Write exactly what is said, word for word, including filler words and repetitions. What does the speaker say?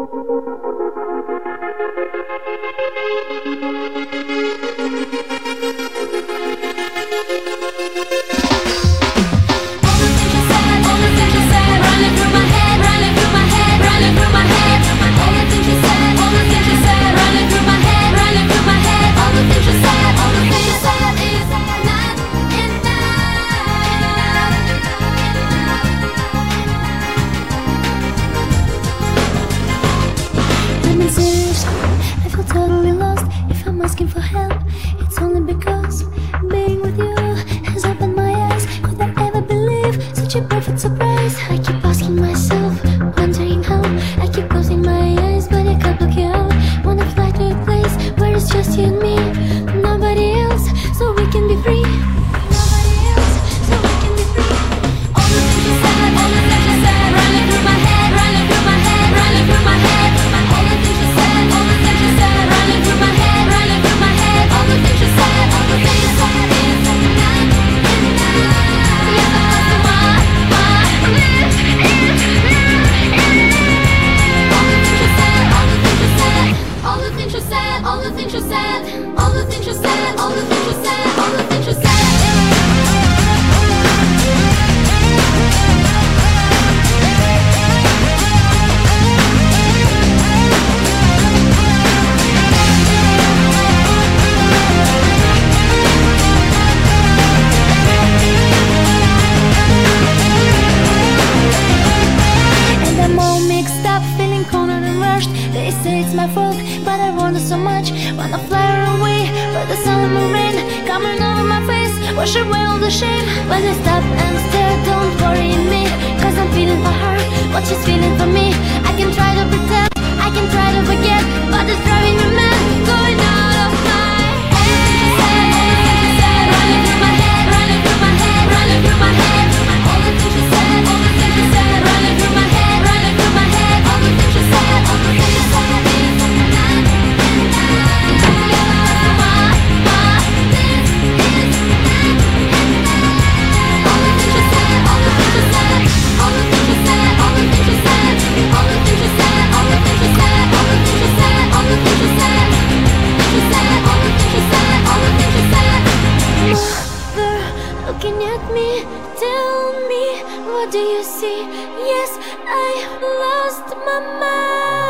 I feel totally lost. If I'm asking for help, it's only because being with you has opened my eyes. Could I ever believe such a perfect surprise? I keep asking myself, wondering how. I keep closing my eyes, but I can't look you out. Wanna fly to a place where it's just you and me, nobody else, so we can be free. Nobody else, so we can be free. All the things you said, all the things you said, running through my head, running through my head, running through my head. All the things you said, all the things you said, running through my head, running through my head. All the things you said, all the things you said, is enough, enough. Yes, I love the one, one. This is enough. All the things you said, all the things you said, all the things you said, all the things you said, all the things you said, all the things you said. They say it's my fault, but I want it so much. Wanna fly away, but the sun and the rain coming over my face, wash away all the shame. When I stop and stare, don't worry me, cause I'm feeling for her what she's feeling for me. I can try to pretend, I can try to forget, but it's driving me mad, going out of my head. Running through my head, running through my head, running through my head. All the things you said, all the things you said, running through my head, running through my head. All the things you said, all the things you said. Looking at me, tell me, what do you see? Yes, I lost my mind.